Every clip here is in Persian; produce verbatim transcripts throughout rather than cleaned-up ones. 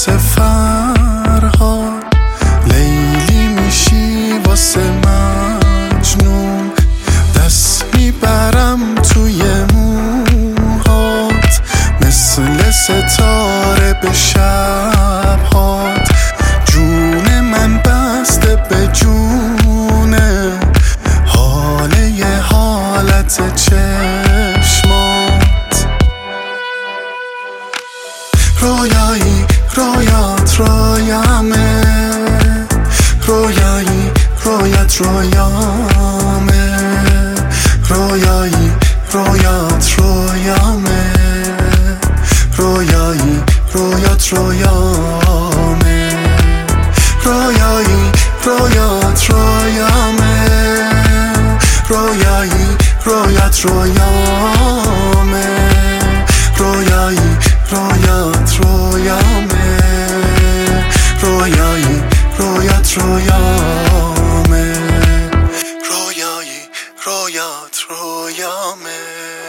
واسه فرهاد، لیلی میشی واسه مجنون، دست میبرم توی موهات مثل ستاره به شبهات، جون من بسته به جونه، حاله یه حالت چشمات، رویایی رویات رویامه، رویایی رویت رویامه، رویایی رویات رویامه، رویایی رویات رویامه، رویایی رویات رویامه، رویایی رویت رویامه، رویایی رویات رویامه، رویایی رویت رویامه، رویایی رویات رویامه.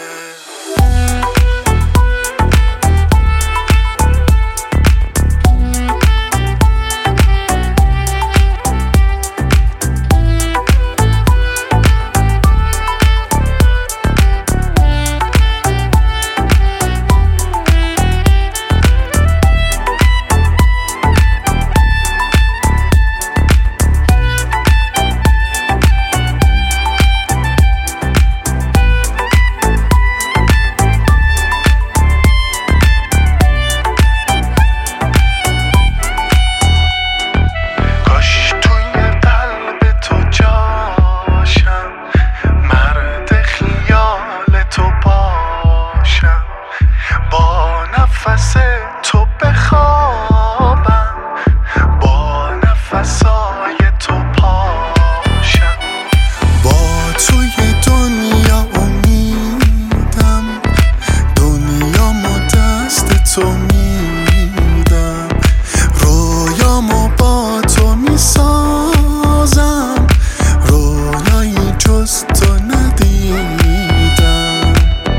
نفس تو بخوابم، با نفسای تو پاشم، با توی دنیا امیدم، دنیامو دست تو میدم، رویامو با تو میسازم، رویایی جز تو ندیدم،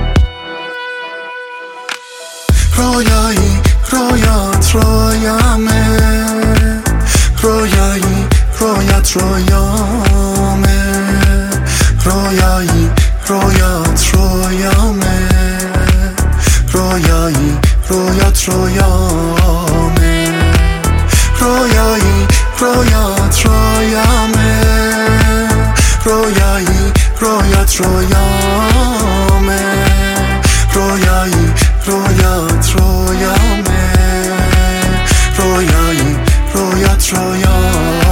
رویایی رویات رویامه، رویایی رویت رویامه، رویایی رویات رویامه، رویایی رویت رویامه، رویایی رویات رویامه، رویایی رویت رویامه، رویایی رویات رویامه، رویایی رویت رویامه.